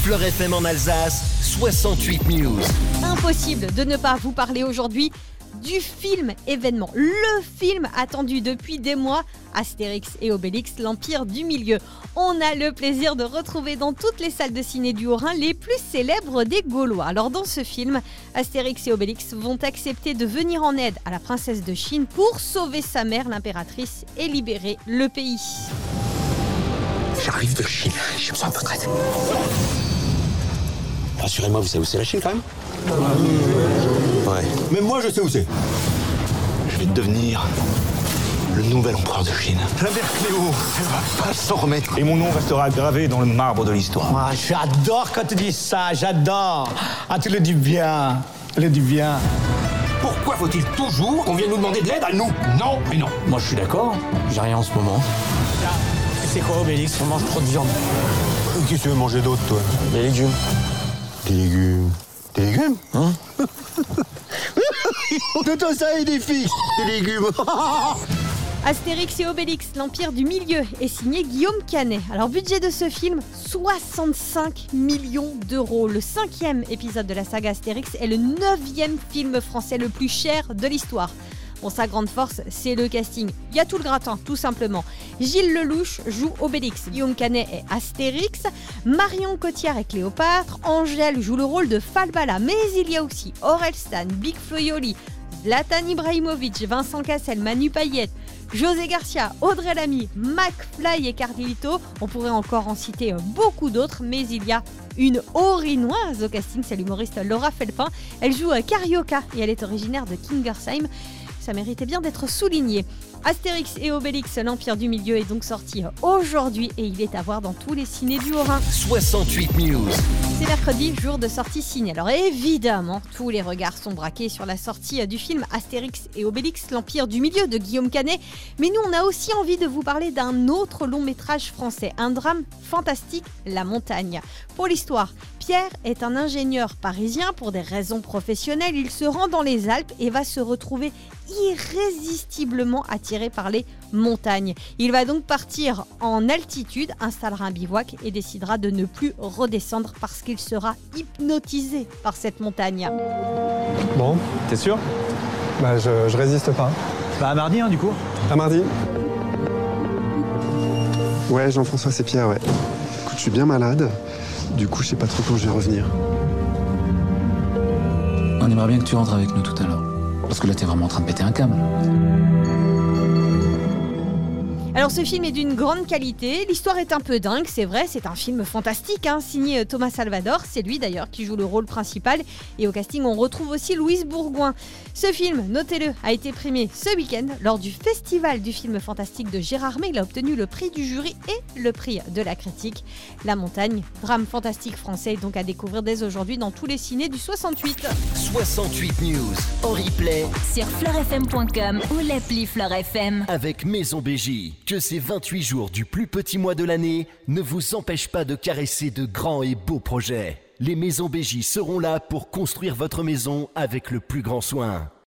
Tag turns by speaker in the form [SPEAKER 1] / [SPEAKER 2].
[SPEAKER 1] Fleur FM en Alsace, 68 News.
[SPEAKER 2] Impossible de ne pas vous parler aujourd'hui du film événement. Le film attendu depuis des mois, Astérix et Obélix, l'Empire du Milieu. On a le plaisir de retrouver dans toutes les salles de ciné du Haut-Rhin les plus célèbres des Gaulois. Alors dans ce film, Astérix et Obélix vont accepter de venir en aide à la princesse de Chine pour sauver sa mère, l'impératrice, et libérer le pays.
[SPEAKER 3] J'arrive de Chine, j'ai besoin de votre aide. Rassurez-moi, vous savez où c'est la Chine quand même ? Ouais.
[SPEAKER 4] Même moi, je sais où c'est.
[SPEAKER 3] Je vais devenir le nouvel empereur de Chine.
[SPEAKER 4] La mère Cléo, elle va pas s'en remettre.
[SPEAKER 5] Et mon nom restera gravé dans le marbre de l'histoire.
[SPEAKER 6] Ah, j'adore quand tu dis ça, j'adore. Ah, tu le dis bien, le dis bien.
[SPEAKER 4] Pourquoi faut-il toujours qu'on vienne nous demander de l'aide à nous ? Non et non.
[SPEAKER 3] Moi, je suis d'accord. J'ai rien en ce moment.
[SPEAKER 6] C'est quoi, Obélix ? On mange trop de viande.
[SPEAKER 4] Qu'est-ce que tu veux manger d'autre, toi ?
[SPEAKER 3] Des légumes.
[SPEAKER 4] Des légumes. Des légumes ?
[SPEAKER 3] Hein ?
[SPEAKER 4] De tout ça et des filles. Des légumes.
[SPEAKER 2] Astérix et Obélix, l'Empire du Milieu, est signé Guillaume Canet. Alors, budget de ce film, 65 millions d'euros. Le 5e épisode de la saga Astérix est le 9e film français le plus cher de l'histoire. Bon, sa grande force, c'est le casting. Il y a tout le gratin, tout simplement. Gilles Lelouch joue Obélix, Guillaume Canet est Astérix, Marion Cotillard est Cléopâtre, Angèle joue le rôle de Falbala, mais il y a aussi Orelsan, Big Flo et Oli, Zlatan Ibrahimovic, Vincent Cassel, Manu Payette, José Garcia, Audrey Lamy, McFly et Carlito. On pourrait encore en citer beaucoup d'autres, mais il y a une orinoise au casting, c'est l'humoriste Laura Felpin. Elle joue Carioca et elle est originaire de Kingersheim. Ça méritait bien d'être souligné. Astérix et Obélix, l'Empire du Milieu est donc sorti aujourd'hui et il est à voir dans tous les cinés du Haut-Rhin.
[SPEAKER 1] 68 News.
[SPEAKER 2] C'est mercredi, jour de sortie ciné. Alors évidemment, tous les regards sont braqués sur la sortie du film Astérix et Obélix, l'Empire du Milieu de Guillaume Canet. Mais nous, on a aussi envie de vous parler d'un autre long métrage français, un drame fantastique, La Montagne. Pour l'histoire, Pierre est un ingénieur parisien. Pour des raisons professionnelles, il se rend dans les Alpes et va se retrouver irrésistiblement attiré par les montagnes. Il va donc partir en altitude, installera un bivouac et décidera de ne plus redescendre parce qu'il sera hypnotisé par cette montagne.
[SPEAKER 7] Bon,
[SPEAKER 5] T'es sûr ?
[SPEAKER 7] bah je résiste pas.
[SPEAKER 5] Bah à mardi, du coup.
[SPEAKER 7] À mardi. Ouais, Jean-François, c'est Pierre, ouais. Écoute, je suis bien malade. Du coup, je sais pas trop quand je vais revenir.
[SPEAKER 8] On aimerait bien que tu rentres avec nous tout à l'heure. Parce que là, t'es vraiment en train de péter un câble.
[SPEAKER 2] Alors ce film est d'une grande qualité, l'histoire est un peu dingue, c'est vrai, c'est un film fantastique, signé Thomas Salvador, c'est lui d'ailleurs qui joue le rôle principal, et au casting on retrouve aussi Louise Bourgoin. Ce film, notez-le, a été primé ce week-end lors du festival du film fantastique de Gérardmer. Il a obtenu le prix du jury et le prix de la critique. La Montagne, drame fantastique français, donc à découvrir dès aujourd'hui dans tous les cinés du 68.
[SPEAKER 1] 68 News en replay
[SPEAKER 9] sur fleurfm.com ou l'appli Fleur FM.
[SPEAKER 1] avec Maison BJ. Que ces 28 jours du plus petit mois de l'année ne vous empêchent pas de caresser de grands et beaux projets. Les Maisons BJ seront là pour construire votre maison avec le plus grand soin.